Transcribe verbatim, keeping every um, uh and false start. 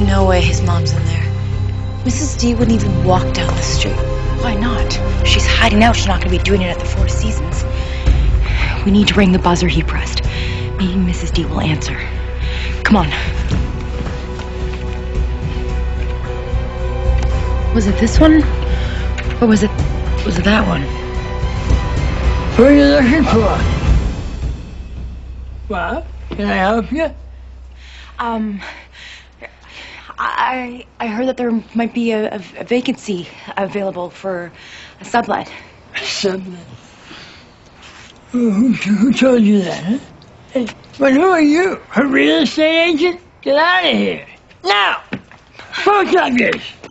no way his mom's in there. Missus D wouldn't even walk down the street. Why not? She's hiding out. She's not going to be doing it at the Four Seasons. We need to ring the buzzer he pressed. Maybe Missus D will answer. Come on. Was it this one? Or was it... was it that one? Who are you looking for? Well, can I help you? Um... I I heard that there might be a, a, a vacancy available for a sublet. Sublet? Who, who, who told you that, huh? Hey, but who are you? A real estate agent? Get out of here. Now! Both of you!